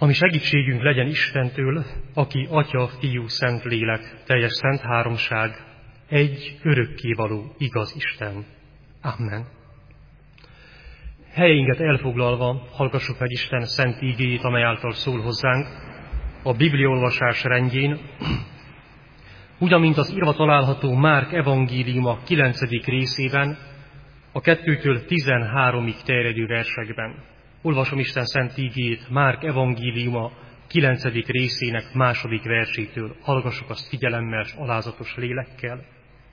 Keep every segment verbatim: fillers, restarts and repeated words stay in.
Ami segítségünk legyen Istentől, aki Atya, Fiú, Szent Lélek, teljes szent háromság, egy örökkévaló igaz Isten. Amen. Helyeinket elfoglalva hallgassuk meg Isten szent ígéjét, amely által szól hozzánk a bibliaolvasás rendjén, ugyanint az írva található Márk evangéliuma kilencedik részében, a kettőtől tizenháromig terjedő versekben. Olvasom Isten szent ígéjét Márk evangéliuma kilencedik részének második versétől. Hallgassuk azt figyelemmel és alázatos lélekkel.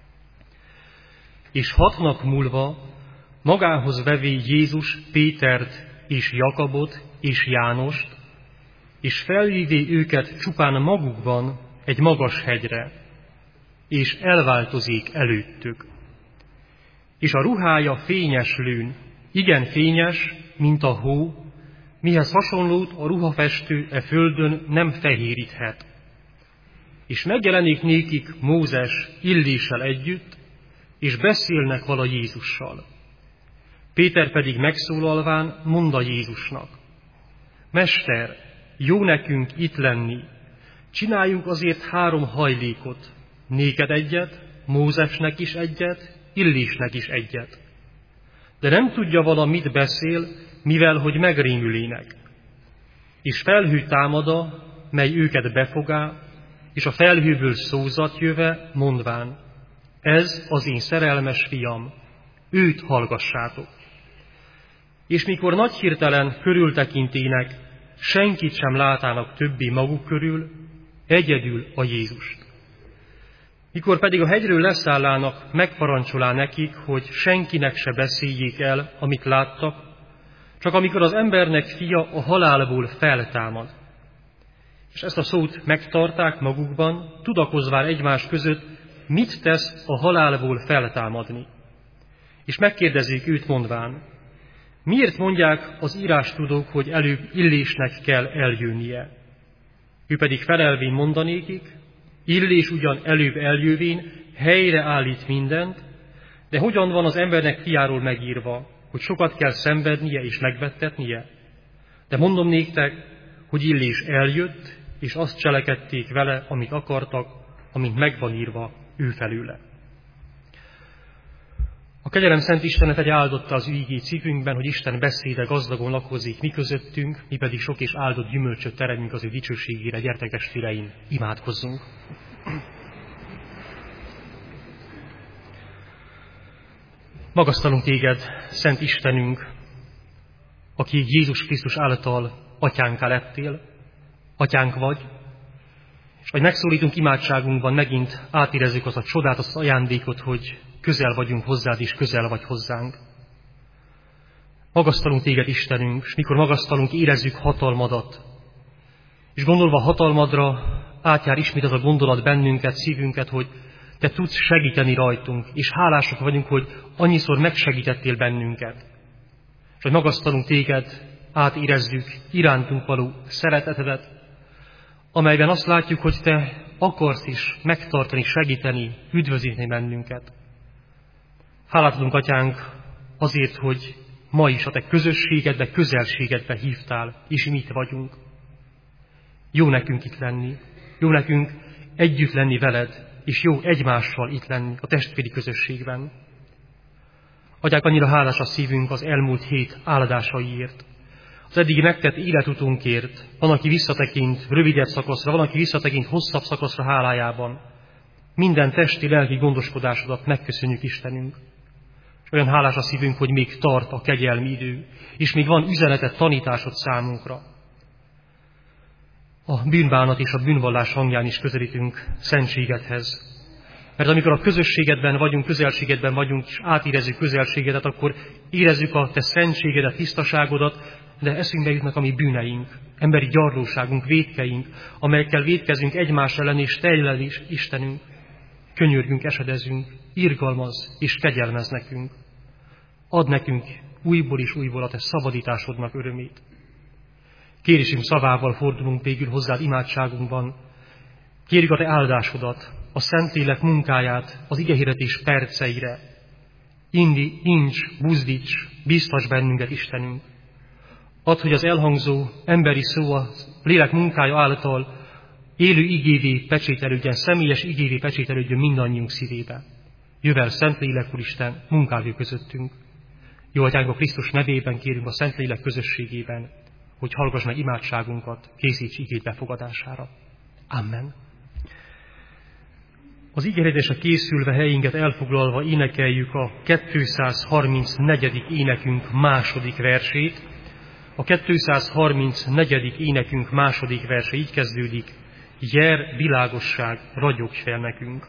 És hat nap múlva magához vevé Jézus Pétert és Jakabot és Jánost, és felvívé őket csupán magukban egy magas hegyre, és elváltozik előttük. És a ruhája fényes lőn, igen fényes, mint a hó, mihez hasonlót a ruhafestő e földön nem fehéríthet. És megjelenik nékik Mózes Illéssel együtt, és beszélnek vala Jézussal. Péter pedig megszólalván mondta Jézusnak: Mester, jó nekünk itt lenni, csináljunk azért három hajlékot, néked egyet, Mózesnek is egyet, Illésnek is egyet. De nem tudja vala, mit beszél, mivel hogy megrémülének. És felhő támada, mely őket befogá, és a felhőből szózat jöve, mondván: Ez az én szerelmes fiam, őt hallgassátok. És mikor nagy hirtelen körültekintének, senkit sem látának többé maguk körül, egyedül a Jézust. Mikor pedig a hegyről leszállának, megparancsolá nekik, hogy senkinek se beszéljék el, amit láttak, csak amikor az embernek fia a halálból feltámad. És ezt a szót megtarták magukban, tudakozván egymás között, mit tesz a halálból feltámadni. És megkérdezik őt mondván: Miért mondják az írástudók, hogy előbb Illésnek kell eljönnie? Ő pedig felelvén mondanékik: Illés ugyan előbb eljövén helyre állít mindent, de hogyan van az embernek fiáról megírva, hogy sokat kell szenvednie és megvettetnie? De mondom néktek, hogy Illés eljött, és azt cselekedték vele, amit akartak, amint megvan írva ő felőle. A kegyelem szent Istenet egy áldotta az ő igét szívünkben, hogy Isten beszéde gazdagon lakozik mi közöttünk, mi pedig sok és áldott gyümölcsöt teremünk az ő dicsőségére. Gyertek, testvéreim, imádkozzunk! Magasztalunk téged, szent Istenünk, aki Jézus Krisztus által atyánká lettél, atyánk vagy, és vagy megszólítunk imádságunkban, megint átérezzük azt a csodát, azt az ajándékot, hogy közel vagyunk hozzád, és közel vagy hozzánk. Magasztalunk téged, Istenünk, és mikor magasztalunk, érezzük hatalmadat. És gondolva hatalmadra, átjár ismét az a gondolat bennünket, szívünket, hogy te tudsz segíteni rajtunk, és hálásak vagyunk, hogy annyiszor megsegítettél bennünket. És hogy magasztalunk téged, átérezzük irántunk való szeretetedet, amelyben azt látjuk, hogy te akarsz is megtartani, segíteni, üdvözíteni bennünket. Hálát adunk, atyánk, azért, hogy ma is a te közösségedbe, közelségedbe hívtál, és mi itt vagyunk. Jó nekünk itt lenni, jó nekünk együtt lenni veled, és jó egymással itt lenni a testvéri közösségben. Atyánk, annyira hálás a szívünk az elmúlt hét áldásaiért, az eddigi megtett életutunkért. Van, aki visszatekint rövidebb szakaszra, van, aki visszatekint hosszabb szakaszra hálájában. Minden testi, lelki gondoskodásodat megköszönjük, Istenünk. És olyan hálás a szívünk, hogy még tart a kegyelmi idő, és még van üzenetet, tanításod számunkra. A bűnbánat és a bűnvallás hangján is közelítünk szentségedhez. Mert amikor a közösségedben vagyunk, közelségedben vagyunk, és átérezzük közelségedet, akkor érezzük a te szentségedet, tisztaságodat, de eszünkbe jutnak a mi bűneink, emberi gyarlóságunk, vétkeink, amelyekkel vétkezünk egymás ellen, és te ellen is, Istenünk. Könyörgünk, esedezünk, irgalmazz és kegyelmezz nekünk. Add nekünk újból és újból a te szabadításodnak örömét. Kérésünk szavával fordulunk végül hozzád imádságunkban. Kérjük a te áldásodat, a Szentlélek munkáját az igehirdetés perceire. Indi, incs, buzdíts, biztass bennünket, Istenünk. Add, hogy az elhangzó emberi szó, az lélek munkája által élő igévé pecsételődjen, személyes igévé pecsételődjön mindannyiunk szívébe. Jövel Szentlélek Úristen, munkálj közöttünk. Jó Atyánk, a Krisztus nevében kérünk a Szentlélek közösségében, hogy hallgass meg imádságunkat, készíts igét befogadására. Amen. Az ígéretésre készülve, helyünket elfoglalva énekeljük a kétszázharmincnegyedik énekünk második versét. A kétszázharmincnegyedik énekünk második verse így kezdődik: Jer, világosság, ragyogj fel nekünk!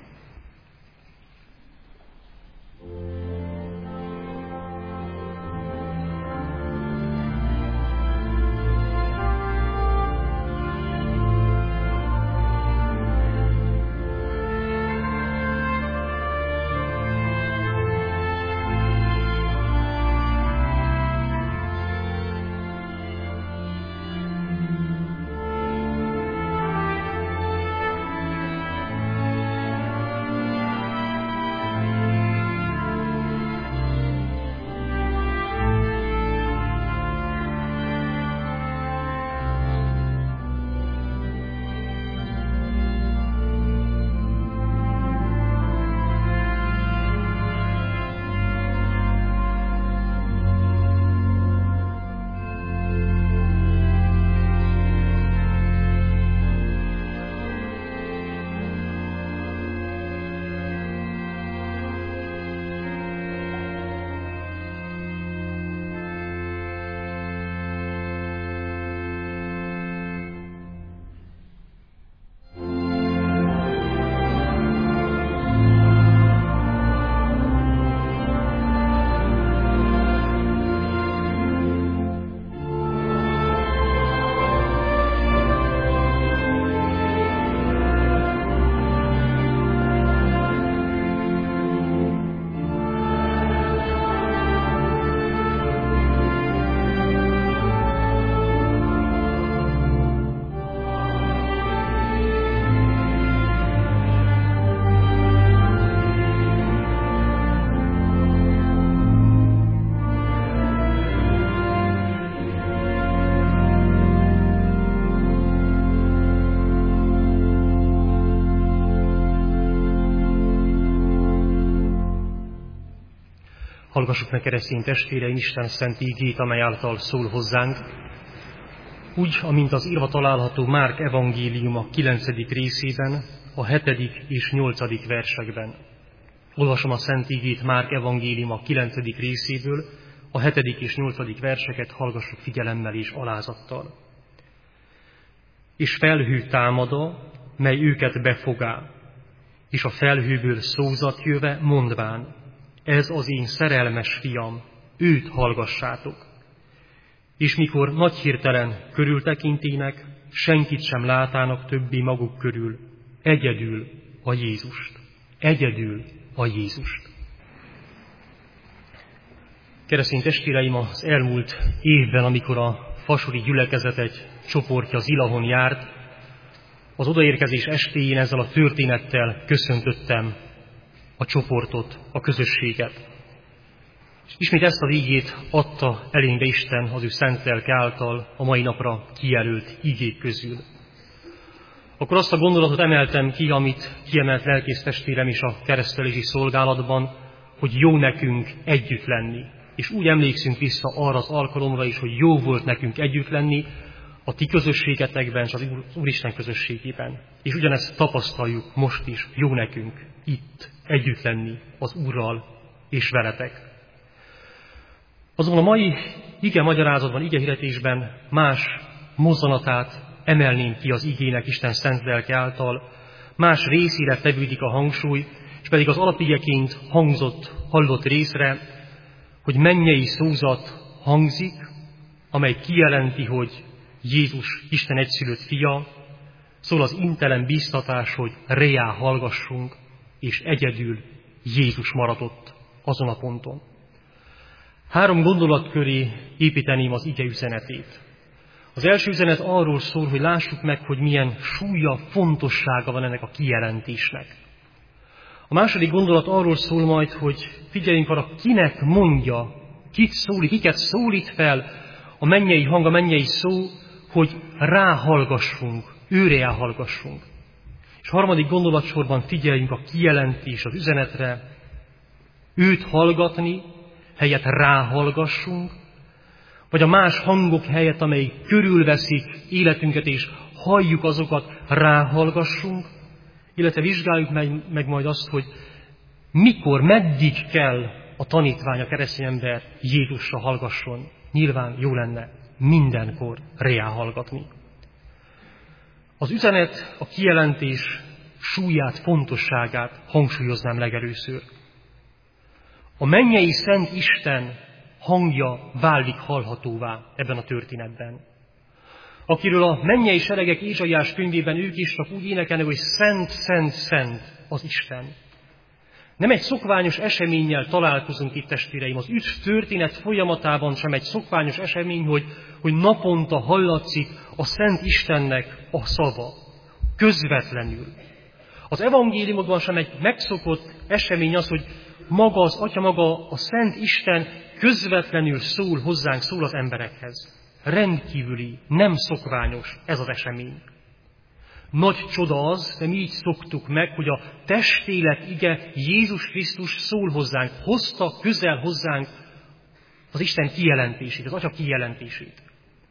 Hallgassuk meg, keresztény testvéreim, Isten szent ígét, amely által szól hozzánk, úgy, amint az írva található Márk evangéliuma kilencedik részében, a hetedik és nyolcadik versekben. Olvasom a szent ígét Márk evangéliuma kilencedik részéből, a hetedik és nyolcadik verseket hallgassuk figyelemmel és alázattal. És felhő támada, mely őket befogá, és a felhőből szózat jöve, mondván: ez az én szerelmes fiam, őt hallgassátok. És mikor nagy hirtelen körültekintének, senkit sem látának többé maguk körül, egyedül a Jézust. Egyedül a Jézust. Keresztény testvéreim, az elmúlt évben, amikor a fasori gyülekezet egy csoportja Zilahon járt, az odaérkezés estéjén ezzel a történettel köszöntöttem a csoportot, a közösséget. És ismét ezt a ígét adta elénkbe Isten az ő szent lelke által a mai napra kijelölt ígék közül. Akkor azt a gondolatot emeltem ki, amit kiemelt lelkész testvérem is a keresztelési szolgálatban, hogy jó nekünk együtt lenni. És úgy emlékszünk vissza arra az alkalomra is, hogy jó volt nekünk együtt lenni a ti közösségetekben és az Úristen közösségében. És ugyanezt tapasztaljuk most is, jó nekünk itt együtt lenni az Úrral és veletek. Azon a mai ige magyarázatban, ige hirdetésben más mozzanatát emelném ki az igének Isten szent lelke által, más részére tevődik a hangsúly, és pedig az alapigeként hangzott, hallott részre, hogy mennyei szózat hangzik, amely kijelenti, hogy Jézus Isten egyszülött fia, szól az intelen bíztatás, hogy reá hallgassunk, és egyedül Jézus maradott azon a ponton. Három gondolat köré építeném az ige üzenetét. Az első üzenet arról szól, hogy lássuk meg, hogy milyen súlya, fontossága van ennek a kijelentésnek. A második gondolat arról szól majd, hogy figyeljünk arra, kinek mondja, kit szólít, kiket szólít fel a mennyei hang, a mennyei szó, hogy ráhallgassunk, őre hallgassunk. És harmadik gondolatsorban figyeljünk a kijelentés, az üzenetre, őt hallgatni, helyett ráhallgassunk, vagy a más hangok helyett, amelyik körülveszik életünket, és halljuk azokat, ráhallgassunk, illetve vizsgáljuk meg, meg majd azt, hogy mikor, meddig kell a tanítvány, a keresztény ember Jézusra hallgasson. Nyilván jó lenne mindenkor reá hallgatni. Az üzenet, a kijelentés súlyát, fontosságát hangsúlyoznám legelőször. A mennyei Szent Isten hangja válik hallhatóvá ebben a történetben. Akiről a mennyei seregek Ézsaiás könyvében ők is csak úgy énekelnek, hogy szent, szent, szent az Isten. Nem egy szokványos eseménnyel találkozunk itt, testvéreim. Az üdv történet folyamatában sem egy szokványos esemény, hogy, hogy naponta hallatszik a Szent Istennek a szava. Közvetlenül. Az evangéliumokban sem egy megszokott esemény az, hogy maga az Atya, maga a Szent Isten közvetlenül szól hozzánk, szól az emberekhez. Rendkívüli, nem szokványos ez az esemény. Nagy csoda az, de mi így szoktuk meg, hogy a testélet ige Jézus Krisztus szól hozzánk, hozta közel hozzánk az Isten kijelentését, az Atya kijelentését.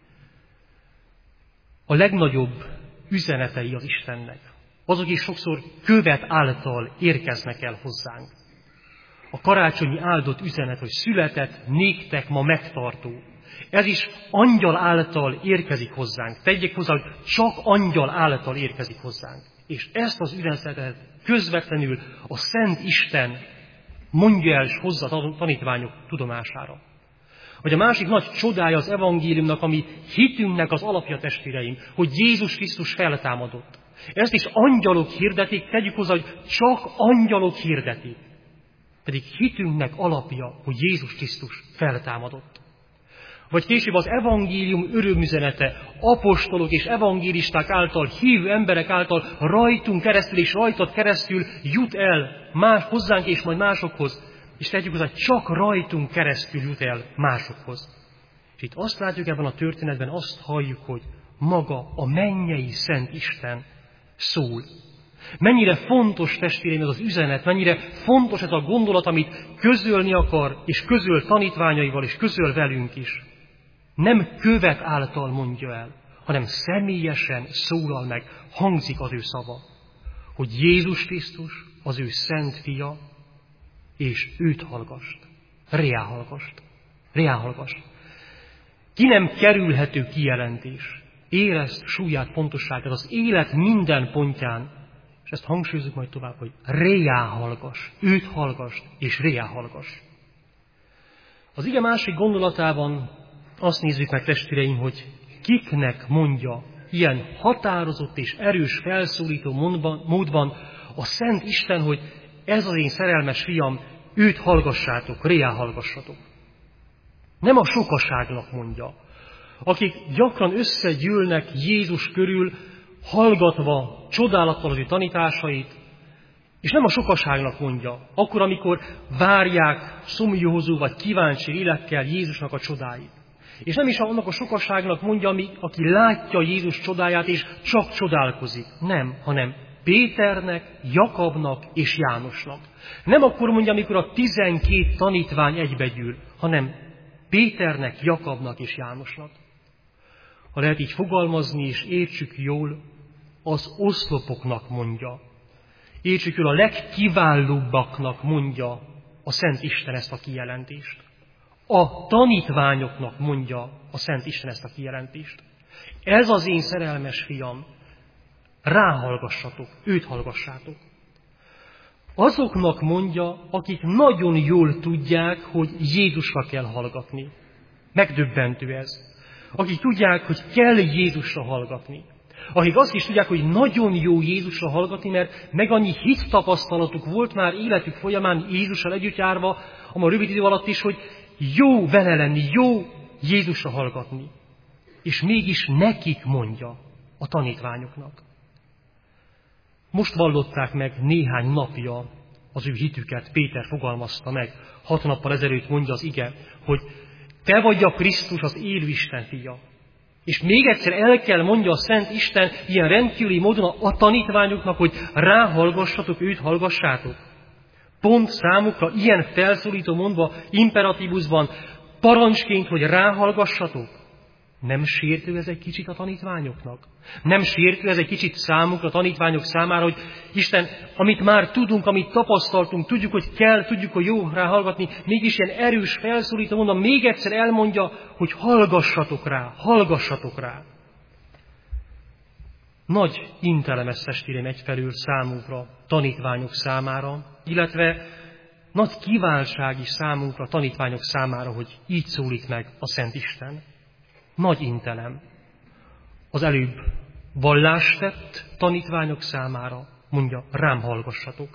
A legnagyobb üzenetei az Istennek, azok is sokszor követ által érkeznek el hozzánk. A karácsonyi áldott üzenet, hogy született néktek ma megtartó. Ez is angyal által érkezik hozzánk. Tegyék hozzá, hogy csak angyal által érkezik hozzánk. És ezt az üzenetet közvetlenül a Szent Isten mondja el és hozza a tanítványok tudomására. Vagy a másik nagy csodája az evangéliumnak, ami hitünknek az alapja, testvéreim, hogy Jézus Krisztus feltámadott. Ezt is angyalok hirdetik, tegyük hozzá, hogy csak angyalok hirdetik. Pedig hitünknek alapja, hogy Jézus Krisztus feltámadott. Vagy később az evangélium örömüzenete apostolok és evangélisták által, hívő emberek által rajtunk keresztül és rajtad keresztül jut el más, hozzánk és majd másokhoz. És tegyük hozzá, csak rajtunk keresztül jut el másokhoz. És itt azt látjuk ebben a történetben, azt halljuk, hogy maga a mennyei Szent Isten szól. Mennyire fontos, testvéreim, ez az üzenet, mennyire fontos ez a gondolat, amit közölni akar, és közöl tanítványaival, és közöl velünk is. Nem követ által mondja el, hanem személyesen szólal meg, hangzik az ő szava, hogy Jézus Krisztus az ő szent fia, és őt hallgast, reá hallgast, reá hallgast. Ki nem kerülhető kijelentés, érezd súlyát, fontosságát az élet minden pontján, és ezt hangsúlyozzuk majd tovább, hogy reá hallgass, őt hallgast, és reá hallgass. Az ige másik gondolatában azt nézzük meg, testvéreim, hogy kiknek mondja ilyen határozott és erős felszólító módban a Szent Isten, hogy ez az én szerelmes fiam, őt hallgassátok, reá hallgassatok. Nem a sokaságnak mondja, akik gyakran összegyűlnek Jézus körül, hallgatva csodálattal az ő tanításait, és nem a sokaságnak mondja, akkor, amikor várják szomjúhozó vagy kíváncsi lélekkel Jézusnak a csodáit. És nem is annak a sokaságnak mondja, ami, aki látja Jézus csodáját, és csak csodálkozik. Nem, hanem Péternek, Jakabnak és Jánosnak. Nem akkor mondja, amikor a tizenkét tanítvány egybegyűl, hanem Péternek, Jakabnak és Jánosnak. Ha lehet így fogalmazni, és értsük jól, az oszlopoknak mondja. Értsük jól, a legkiválóbbaknak mondja a Szent Isten ezt a kijelentést. A tanítványoknak mondja a Szent Isten ezt a kijelentést. Ez az én szerelmes fiam, ráhallgassatok, őt hallgassátok. Azoknak mondja, akik nagyon jól tudják, hogy Jézusra kell hallgatni. Megdöbbentő ez. Akik tudják, hogy kell Jézusra hallgatni. Akik azt is tudják, hogy nagyon jó Jézusra hallgatni, mert meg annyi hit tapasztalatuk volt már életük folyamán Jézussal együtt járva, a rövid idő alatt is, hogy jó vele lenni, jó Jézusra hallgatni. És mégis nekik mondja a tanítványoknak. Most vallották meg néhány napja az ő hitüket, Péter fogalmazta meg. Hat nappal ezelőtt mondja az ige, hogy te vagy a Krisztus, az élő Isten fia. És még egyszer el kell mondja a Szent Isten ilyen rendkívüli módon a tanítványoknak, hogy ráhallgassatok, őt hallgassátok. Pont számukra ilyen felszólító mondva, imperatívusban, parancsként, hogy ráhallgassatok. Nem sértő ez egy kicsit a tanítványoknak? Nem sértő ez egy kicsit számukra, a tanítványok számára, hogy Isten, amit már tudunk, amit tapasztaltunk, tudjuk, hogy kell, tudjuk, hogy jó rá hallgatni, mégis ilyen erős, felszólító mondva, még egyszer elmondja, hogy hallgassatok rá, hallgassatok rá. Nagy intelem ez, testvérem, egyfelől számunkra, tanítványok számára, illetve nagy kiváltság is számunkra, tanítványok számára, hogy így szólít meg a Szent Isten. Nagy intelem. Az előbb vallást tett tanítványok számára, mondja, rám hallgassatok.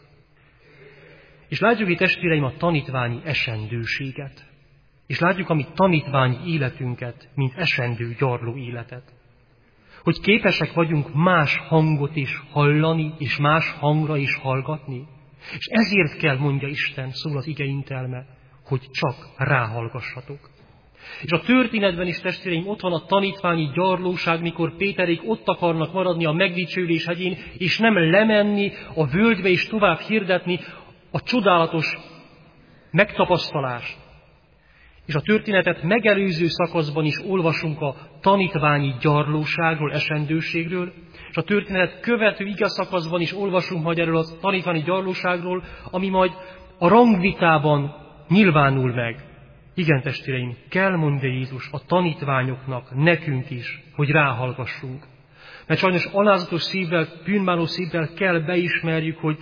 És látjuk itt, testvéreim, a tanítványi esendőséget. És látjuk a mi tanítványi életünket, mint esendő, gyarló életet. Hogy képesek vagyunk más hangot is hallani, és más hangra is hallgatni. És ezért kell, mondja Isten, szól az ige intelme, hogy csak ráhallgassatok. És a történetben is, testvéreim, ott van a tanítványi gyarlóság, mikor Péterék ott akarnak maradni a megdicsőlés hegyén, és nem lemenni a völgybe és tovább hirdetni a csodálatos megtapasztalást. És a történetet megelőző szakaszban is olvasunk a tanítványi gyarlóságról, esendőségről, és a történetet követő ige szakaszban is olvasunk majd erről a tanítványi gyarlóságról, ami majd a rangvitában nyilvánul meg. Igen, testvéreim, kell, mondja Jézus, a tanítványoknak, nekünk is, hogy ráhallgassunk. Mert sajnos alázatos szívvel, bűnbánó szívvel kell beismerjük, hogy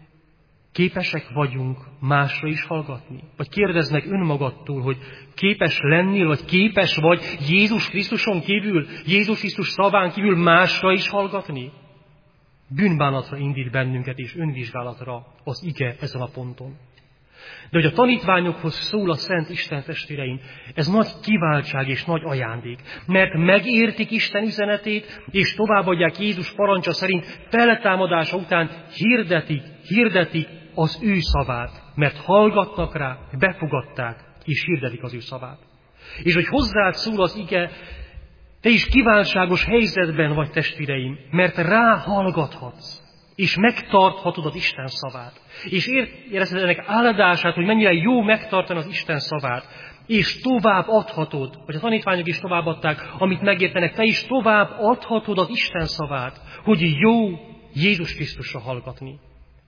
képesek vagyunk másra is hallgatni. Vagy kérdeznek önmagadtól, hogy képes lennél, vagy képes vagy Jézus Krisztuson kívül, Jézus Krisztus szaván kívül másra is hallgatni. Bűnbánatra indít bennünket és önvizsgálatra az ige ezen a ponton. De hogy a tanítványokhoz szól a Szent Isten, testvéreim, ez nagy kiváltság és nagy ajándék. Mert megértik Isten üzenetét, és továbbadják Jézus parancsa szerint feltámadása után hirdetik, hirdetik az ő szavát. Mert hallgatnak rá, befogadták, és hirdetik az ő szavát. És hogy hozzád szól az ige, te is kiváltságos helyzetben vagy, testvéreim, mert ráhallgathatsz. És megtarthatod az Isten szavát. És érezheted ennek áldását, hogy mennyire jó megtartani az Isten szavát. És tovább adhatod, vagy a tanítványok is továbbadták, amit megértenek, te is tovább adhatod az Isten szavát, hogy jó Jézus Krisztusra hallgatni.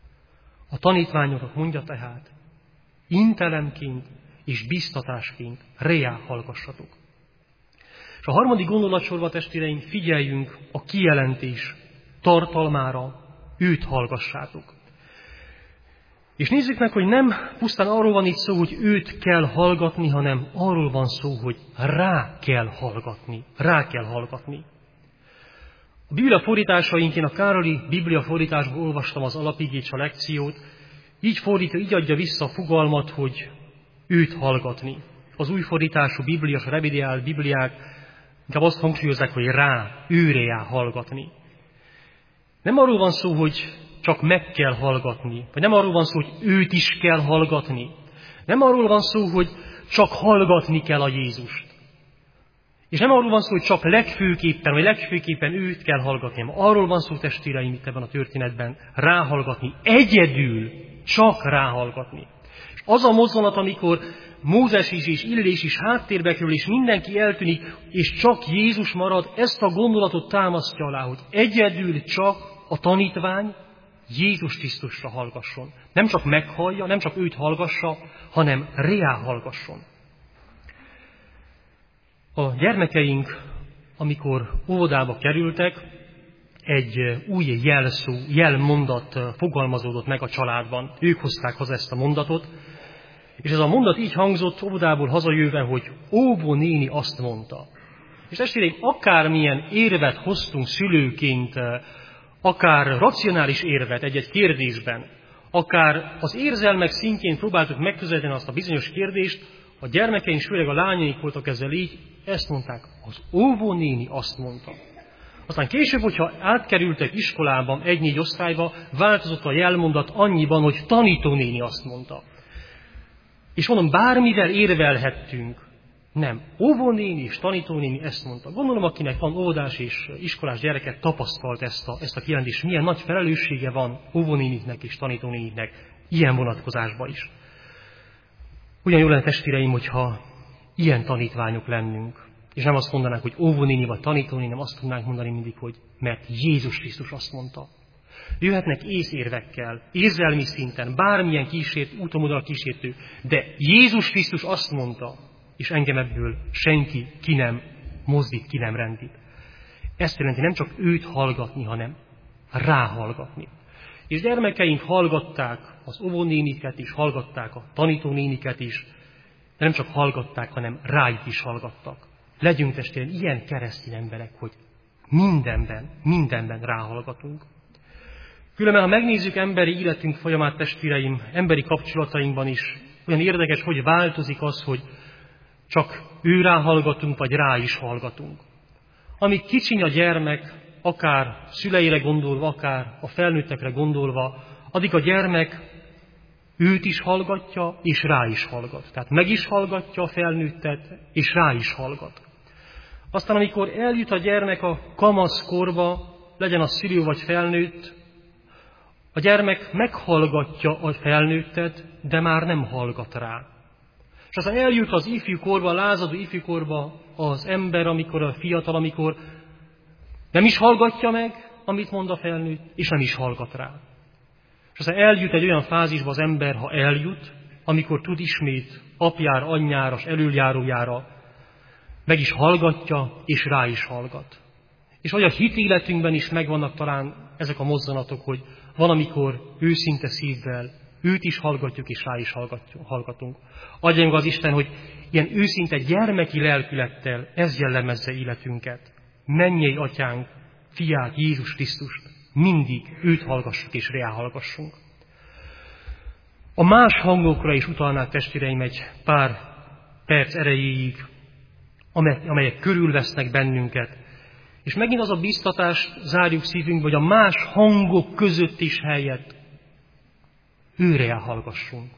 A tanítványoknak mondja tehát, intelemként és biztatásként reá hallgassatok. És a harmadik gondolatsorba, testvéreim, figyeljünk a kijelentés tartalmára, őt hallgassátok. És nézzük meg, hogy nem pusztán arról van itt szó, hogy őt kell hallgatni, hanem arról van szó, hogy rá kell hallgatni. Rá kell hallgatni. A Biblia fordításaink, én a Károli Biblia fordításból olvastam az alapigét, a lekciót, így fordítja, így adja vissza a fogalmat, hogy őt hallgatni. Az új fordítású Biblia, a revideált Bibliák inkább azt hangsúlyozzák, hogy rá, őre jár hallgatni. Nem arról van szó, hogy csak meg kell hallgatni, vagy nem arról van szó, hogy őt is kell hallgatni. Nem arról van szó, hogy csak hallgatni kell a Jézust. És nem arról van szó, hogy csak legfőképpen, vagy legfőképpen őt kell hallgatni, hanem arról van szó, testvéreim, itt ebben a történetben, ráhallgatni, egyedül csak ráhallgatni. És az a mozzanat, amikor Mózes is és Illés is háttérbe kerül, és mindenki eltűnik, és csak Jézus marad, ezt a gondolatot támasztja alá, hogy egyedül csak a tanítvány Jézus Krisztusra hallgasson. Nem csak meghallja, nem csak őt hallgassa, hanem reá hallgasson. A gyermekeink, amikor óvodába kerültek, egy új jelszó, jelmondat fogalmazódott meg a családban. Ők hozták haza ezt a mondatot, és ez a mondat így hangzott óvodából hazajöve, hogy óvó néni azt mondta. És testvéreim, akármilyen érvet hoztunk szülőként, akár racionális érvet egy-egy kérdésben, akár az érzelmek szintjén próbáltuk megközelíteni azt a bizonyos kérdést, a gyermekeink, főleg a lányaink voltak ezzel így, ezt mondták, az óvónéni azt mondta. Aztán később, hogyha átkerültek iskolában egy-négy osztályba, változott a jelmondat annyiban, hogy tanítónéni azt mondta. És mondom, bármivel érvelhettünk, Nem. Óvónéni és tanítónéni ezt mondta. Gondolom, akinek van óvodás és iskolás gyereket, tapasztalt ezt a, ezt a kijelentést. Milyen nagy felelőssége van óvónéniknek és tanítónéniknek ilyen vonatkozásban is. Ugyan jó lenne, testvéreim, hogyha ilyen tanítványok lennünk. És nem azt mondanánk, hogy óvónéni vagy tanítónéni, nem azt tudnánk mondani mindig, hogy mert Jézus Krisztus azt mondta. Jöhetnek észérvekkel, érzelmi szinten, bármilyen kísért, úton-oldal kísértő, de Jézus Krisztus azt mondta, és engem ebből senki ki nem mozdít, ki nem rendít. Ezt jelenti nem csak őt hallgatni, hanem ráhallgatni. És gyermekeink hallgatták az óvónéniket is, hallgatták a tanítónéniket is, de nem csak hallgatták, hanem rájuk is hallgattak. Legyünk testvérem ilyen keresztény emberek, hogy mindenben, mindenben ráhallgatunk. Különben, ha megnézzük emberi életünk folyamát, testvéreim, emberi kapcsolatainkban is, olyan érdekes, hogy változik az, hogy csak ő ráhallgatunk, vagy rá is hallgatunk. Amíg kicsiny a gyermek, akár szüleire gondolva, akár a felnőttekre gondolva, addig a gyermek őt is hallgatja, és rá is hallgat. Tehát meg is hallgatja a felnőttet, és rá is hallgat. Aztán, amikor eljut a gyermek a kamaszkorba, legyen a szülő vagy felnőtt, a gyermek meghallgatja a felnőttet, de már nem hallgat rá. És aztán eljut az ifjúkorba, a lázadó ifjúkorba az ember, amikor a fiatal, amikor nem is hallgatja meg, amit mond a felnőtt, és nem is hallgat rá. És aztán eljut egy olyan fázisba az ember, ha eljut, amikor tud ismét apjára, anyjára, elöljárójára, meg is hallgatja, és rá is hallgat. És hogy a hitéletünkben is megvannak talán ezek a mozzanatok, hogy valamikor őszinte szívvel őt is hallgatjuk, és rá is hallgatunk. Adja meg az Isten, hogy ilyen őszinte gyermeki lelkülettel ez jellemezze életünket. Mennyei Atyánk, Fiát, Jézus Krisztust, mindig őt hallgassuk és rá hallgassunk. A más hangokra is utalnák, testvéreim, egy pár perc erejéig, amelyek körülvesznek bennünket. És megint az a biztatást zárjuk szívünkbe, hogy a más hangok között is helyett őre hallgassunk.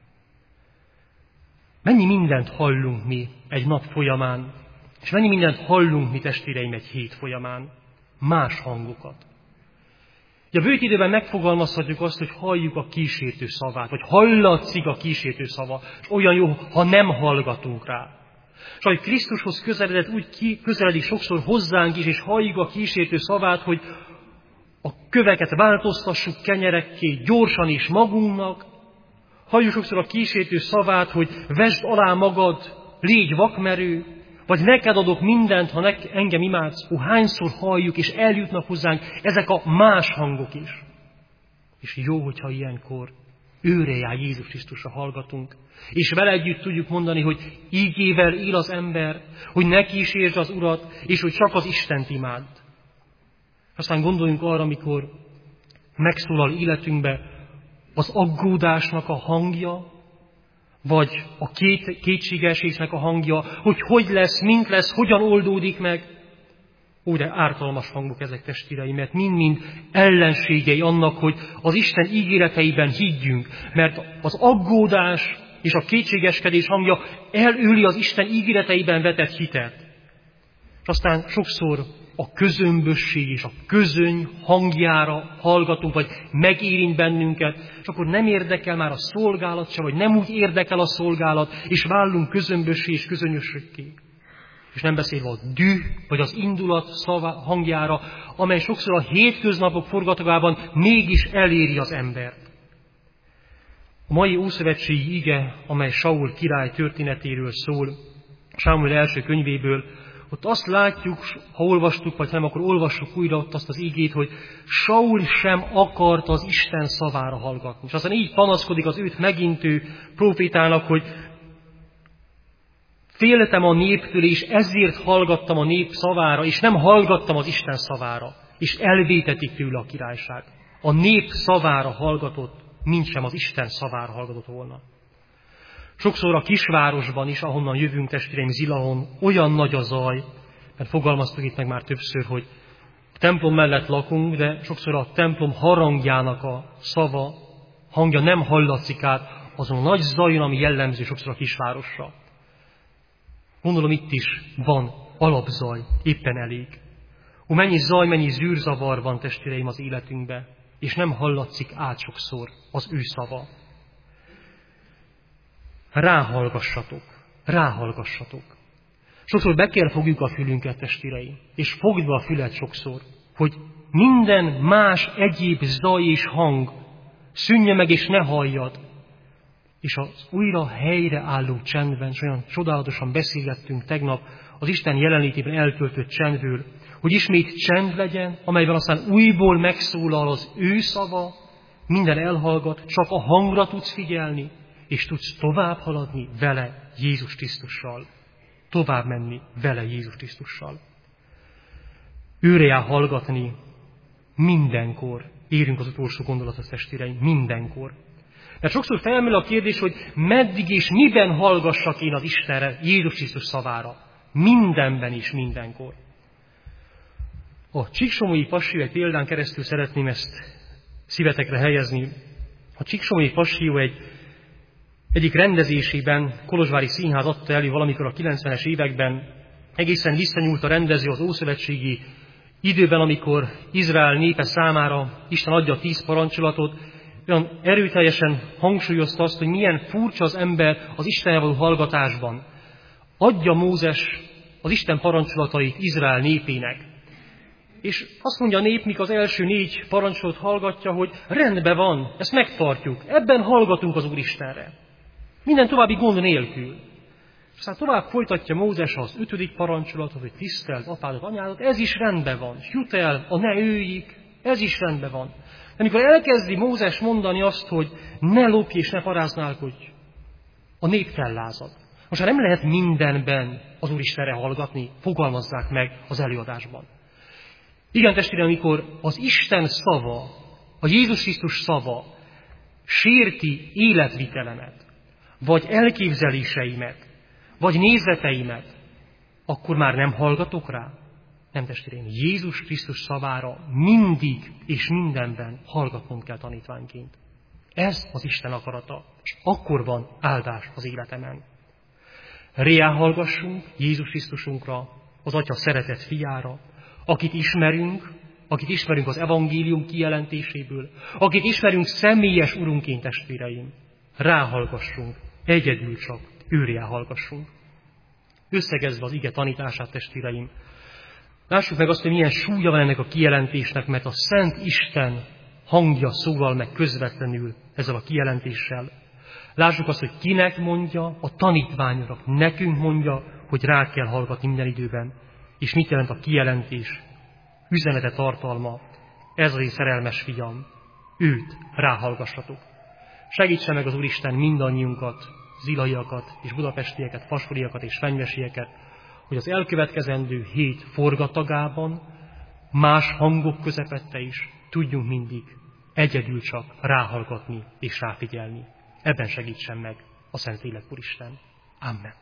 Mennyi mindent hallunk mi egy nap folyamán, és mennyi mindent hallunk mi, testvéreim, egy hét folyamán, más hangokat. Ugye a bőt időben megfogalmazhatjuk azt, hogy halljuk a kísértő szavát, vagy hallatszik a kísértő szava, és olyan jó, ha nem hallgatunk rá. És ahogy Krisztushoz közeledett, úgy ki, közeledik sokszor hozzánk is, és halljuk a kísértő szavát, hogy a köveket változtassuk kenyerekké gyorsan is magunknak. Halljuk sokszor a kísértő szavát, hogy vesd alá magad, légy vakmerő, vagy neked adok mindent, ha ne, engem imádsz. Ó, hányszor halljuk, és eljutnak hozzánk ezek a más hangok is. És jó, hogyha ilyenkor őre jár Jézus Krisztusra hallgatunk, és vele együtt tudjuk mondani, hogy ígével él az ember, hogy ne kísértsd az Urat, és hogy csak az Istent imádd. Aztán gondoljunk arra, amikor megszólal életünkbe az aggódásnak a hangja, vagy a két, kétségesésnek a hangja, hogy hogy lesz, mint lesz, hogyan oldódik meg. Ó, de ártalmas hangok ezek, testvéreim, mert mind-mind ellenségei annak, hogy az Isten ígéreteiben higgyünk, mert az aggódás és a kétségeskedés hangja elöli az Isten ígéreteiben vetett hitet. És aztán sokszor a közömbösség és a közöny hangjára hallgatunk, vagy megérint bennünket, és akkor nem érdekel már a szolgálat se, vagy nem úgy érdekel a szolgálat, és vállunk közömbössé és közönyösökké. És nem beszélve a düh, vagy az indulat szava, hangjára, amely sokszor a hétköznapok forgatagában mégis eléri az embert. A mai ószövetségi ige, amely Saul király történetéről szól, Sámuel első könyvéből, ott azt látjuk, ha olvastuk, vagy nem, akkor olvassuk újra ott azt az igét, hogy Saul sem akart az Isten szavára hallgatni. És aztán így panaszkodik az őt megintő profétának, hogy féltem a néptől, és ezért hallgattam a nép szavára, és nem hallgattam az Isten szavára, és elvétetik tőle a királyság. A nép szavára hallgatott, mintsem az Isten szavára hallgatott volna. Sokszor a kisvárosban is, ahonnan jövünk, testvéreim, Zilahon, olyan nagy a zaj, mert fogalmaztuk itt meg már többször, hogy a templom mellett lakunk, de sokszor a templom harangjának a szava, hangja nem hallatszik át azon a nagy zajon, ami jellemző sokszor a kisvárosra. Gondolom itt is van alapzaj, éppen elég. Ó, mennyi zaj, mennyi zűrzavar van, testvéreim, az életünkbe, és nem hallatszik át sokszor az ő szava. Ráhallgassatok, ráhallgassatok. Sokszor be kell fogjuk a fülünket, testvéreim, és fogd be a fület sokszor, hogy minden más egyéb zaj és hang szűnje meg, és ne halljad. És az újra helyreálló csendben, és olyan csodálatosan beszélgettünk tegnap az Isten jelenlétében eltöltött csendről, hogy ismét csend legyen, amelyben aztán újból megszólal az ő szava, minden elhallgat, csak a hangra tudsz figyelni, és tudsz tovább haladni vele, Jézus Krisztussal. Tovább menni vele, Jézus Krisztussal. Őre jár hallgatni mindenkor. Érünk az utolsó gondolatot, testvéreim, mindenkor. Mert sokszor felmerül a kérdés, hogy meddig és miben hallgassak én az Istenre, Jézus Krisztus szavára. Mindenben és mindenkor. A Csíksomói Passió egy példán keresztül szeretném ezt szívetekre helyezni. A Csíksomói Passió egy egyik rendezésében Kolozsvári Színház adta elő valamikor a kilencvenes években. Egészen visszanyúlt a rendező az ószövetségi időben, amikor Izrael népe számára Isten adja a tíz parancsolatot, olyan erőteljesen hangsúlyozta azt, hogy milyen furcsa az ember az Istenre való hallgatásban. Adja Mózes az Isten parancsolatait Izrael népének. És azt mondja a nép, mikor az első négy parancsolatot hallgatja, hogy rendben van, ezt megtartjuk, ebben hallgatunk az Úristenre. Minden további gond nélkül. És aztán tovább folytatja Mózes az ötödik parancsolatot, hogy tiszteld apádat, anyádat, ez is rendben van. Jut el a ne őjik, ez is rendben van. De amikor elkezdi Mózes mondani azt, hogy ne lopj és ne paráználkodj, a nép fellázad. Most már nem lehet mindenben az Úristenre hallgatni, fogalmazzák meg az előadásban. Igen, testvérem, amikor az Isten szava, a Jézus Krisztus szava sérti életvitelemet, vagy elképzeléseimet, vagy nézeteimet, akkor már nem hallgatok rá? Nem, testvérem, Jézus Krisztus szavára mindig és mindenben hallgatnom kell tanítványként. Ez az Isten akarata, és akkor van áldás az életemen. Réá hallgassunk Jézus Krisztusunkra, az Atya szeretett fiára, akit ismerünk, akit ismerünk az evangélium kijelentéséből, akit ismerünk személyes Urunként, testvéreim. Ráhallgassunk, egyedül csak őré hallgassunk. Összegezve az ige tanítását, testvéreim, lássuk meg azt, hogy milyen súlya van ennek a kijelentésnek, mert a Szent Isten hangja szólal meg közvetlenül ezzel a kijelentéssel. Lássuk azt, hogy kinek mondja, a tanítványoknak, nekünk mondja, hogy rá kell hallgatni minden időben. És mit jelent a kijelentés, üzenete, tartalma? Ez az én szerelmes fiam, őt ráhallgassatok. Segítse meg az Úristen mindannyiunkat, zilaiakat és budapestieket, fasoriakat és fenyvesieket, hogy az elkövetkezendő hét forgatagában, más hangok közepette is tudjunk mindig egyedül csak ráhallgatni és ráfigyelni. Ebben segítsen meg a Szentlélek Úristen. Amen.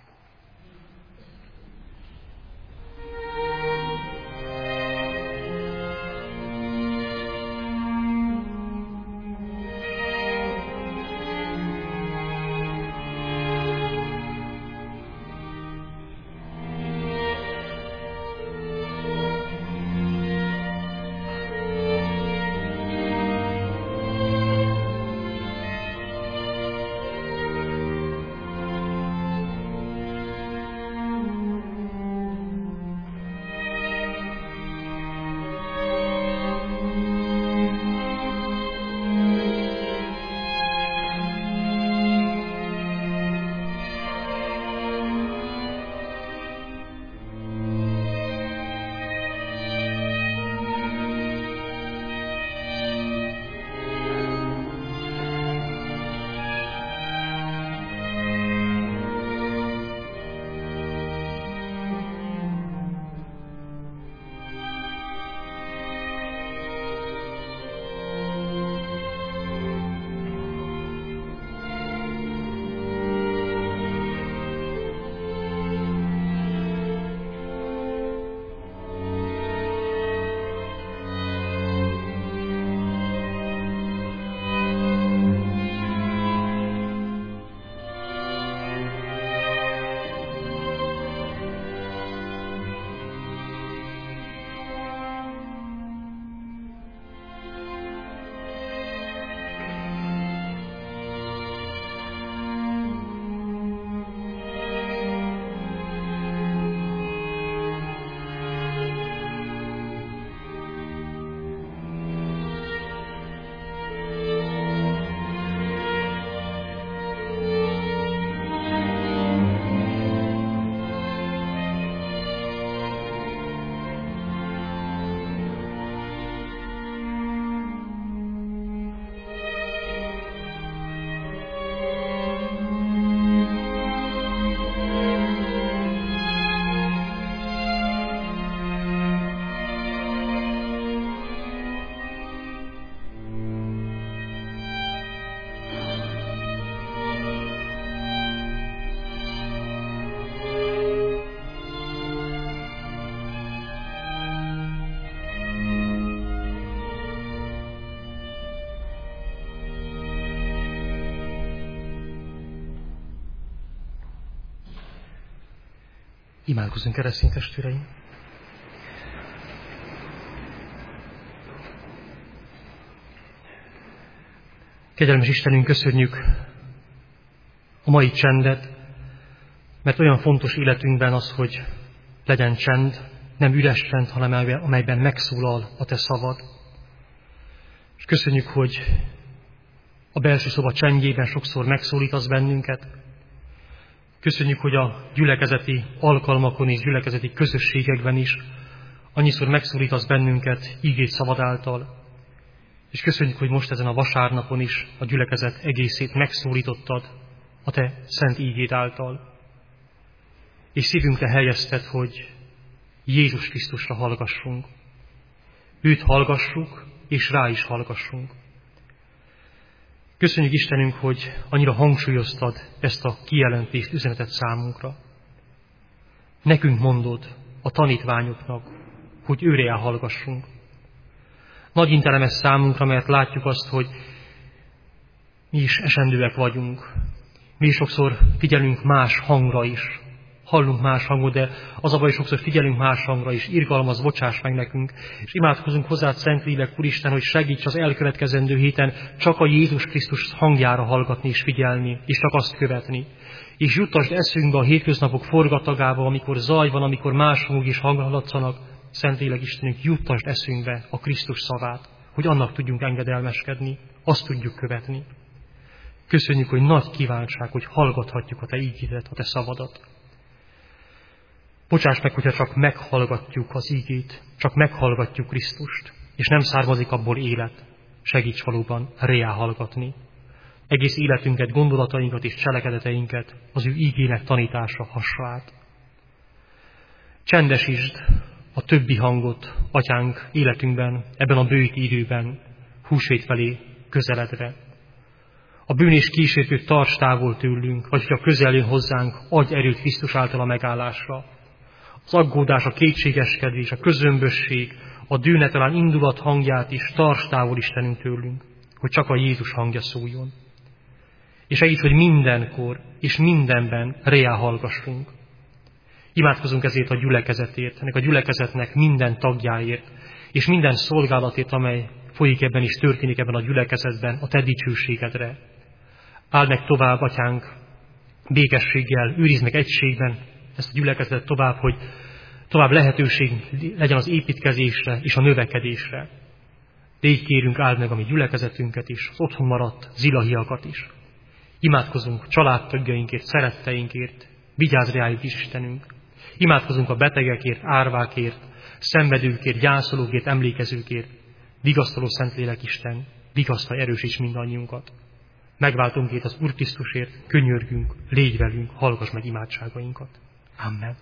Imádkozzunk, keresztény testvéreim! Kegyelmes Istenünk, köszönjük a mai csendet, mert olyan fontos életünkben az, hogy legyen csend, nem üres csend, hanem amelyben megszólal a Te szavad. És köszönjük, hogy a belső szoba csendjében sokszor megszólítasz bennünket. Köszönjük, hogy a gyülekezeti alkalmakon és gyülekezeti közösségekben is annyiszor megszólítasz bennünket ígét szavad által. És köszönjük, hogy most ezen a vasárnapon is a gyülekezet egészét megszólítottad a Te szent ígéd által. És szívünkre helyezted, hogy Jézus Krisztusra hallgassunk. Őt hallgassuk, és rá is hallgassunk. Köszönjük Istenünk, hogy annyira hangsúlyoztad ezt a kijelentést, üzenetet számunkra. Nekünk mondod, a tanítványoknak, hogy őre hallgassunk. Nagy intelem ez számunkra, mert látjuk azt, hogy mi is esendőek vagyunk. Mi is sokszor figyelünk más hangra is. Hallunk más hangot, de az a baj, sokszor figyelünk más hangra is. Irgalmaz, bocsáss meg nekünk. És imádkozunk hozzád, Szentlélek, Úristen, hogy segíts az elkövetkezendő héten csak a Jézus Krisztus hangjára hallgatni és figyelni, és csak azt követni. És juttasd eszünkbe a hétköznapok forgatagába, amikor zaj van, amikor más hangok is hallatszanak. Szentlélek Istenünk, juttasd eszünkbe a Krisztus szavát, hogy annak tudjunk engedelmeskedni, azt tudjuk követni. Köszönjük, hogy nagy kívánság, hogy hallgathatjuk a Te ígédet, a Te szavadat. Bocsáss meg, hogyha csak meghallgatjuk az ígét, csak meghallgatjuk Krisztust, és nem származik abból élet. Segíts valóban reá hallgatni. Egész életünket, gondolatainkat és cselekedeteinket az ő ígének tanítása hassa át. Csendesítsd a többi hangot, Atyánk, életünkben, ebben a bőti időben, húsvét felé közeledve. A bűn és kísértőt tarts távol tőlünk, vagy hogyha közel jön hozzánk, adj erőt Krisztus által a megállásra. Az aggódás, a kétségeskedés, a közömbösség, a dűnetalán indulat hangját is tarts távol Istenünk tőlünk, hogy csak a Jézus hangja szóljon. És segíts, hogy mindenkor és mindenben reá hallgassunk. Imádkozunk ezért a gyülekezetért, ennek a gyülekezetnek minden tagjáért, és minden szolgálatért, amely folyik ebben és történik ebben a gyülekezetben, a Te dicsőségedre. Áld meg tovább, Atyánk, békességgel, őrizd meg egységben ezt a gyülekezetet tovább, hogy tovább lehetőség legyen az építkezésre és a növekedésre. De így kérünk, áld meg a mi gyülekezetünket is, az otthon maradt zilahiakat is. Imádkozunk családtagjainkért, szeretteinkért, vigyázz rájuk is, Istenünk. Imádkozunk a betegekért, árvákért, szenvedőkért, gyászolókért, emlékezőkért. Vigasztaló Szentlélek Isten, vigasztalj, erősíts mindannyiunkat. Megváltunkért az Úr Krisztusért, könyörgünk, légy velünk, hallgass meg imádságainkat. Amen.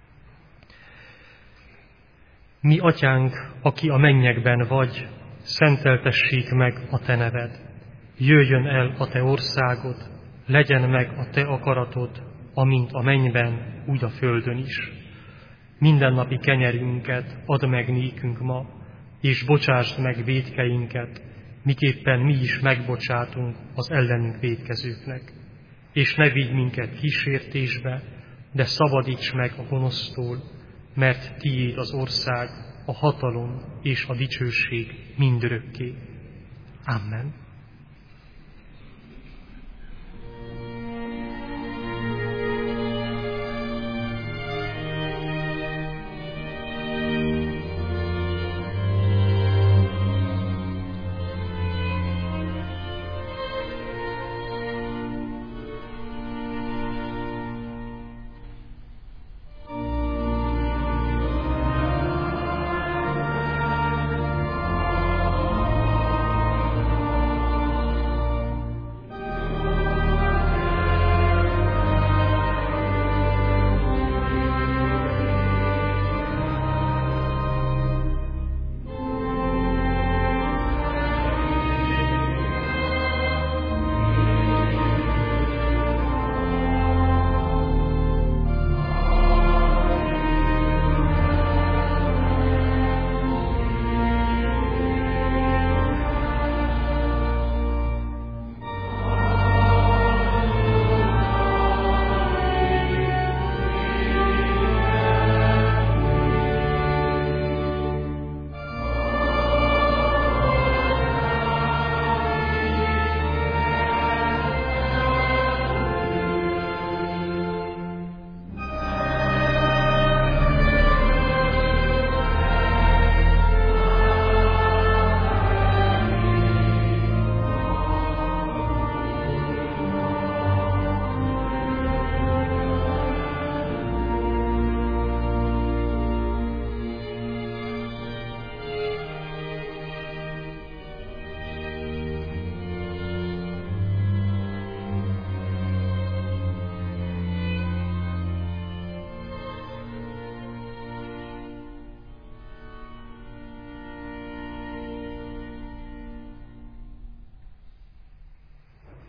Mi, Atyánk, aki a mennyekben vagy, szenteltessék meg a Te neved. Jöjjön el a Te országod, legyen meg a Te akaratod, amint a mennyben, úgy a földön is. Mindennapi kenyerünket add meg nékünk ma, és bocsásd meg vétkeinket, miképpen mi is megbocsátunk az ellenünk vétkezőknek. És ne vigy minket kísértésbe, de szabadíts meg a gonosztól, mert tiéd az ország, a hatalom és a dicsőség mindörökké. Amen.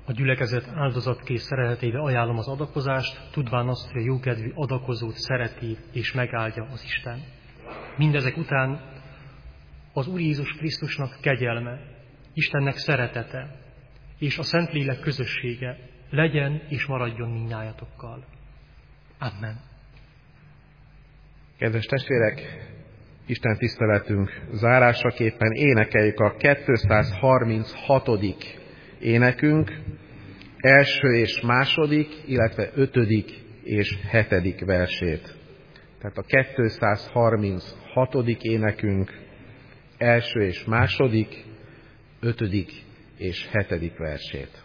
A gyülekezet áldozatkész szereteteibe ajánlom az adakozást, tudván azt, hogy a jókedvű adakozót szereti és megáldja az Isten. Mindezek után az Úr Jézus Krisztusnak kegyelme, Istennek szeretete és a Szentlélek közössége legyen és maradjon mindnyájatokkal. Amen. Kedves testvérek, Isten tiszteletünk zárásaképpen énekeljük a kétszázharminchatodik énekünk első és második, illetve ötödik és hetedik versét. Tehát a kétszázharminchatodik énekünk első és második, ötödik és hetedik versét.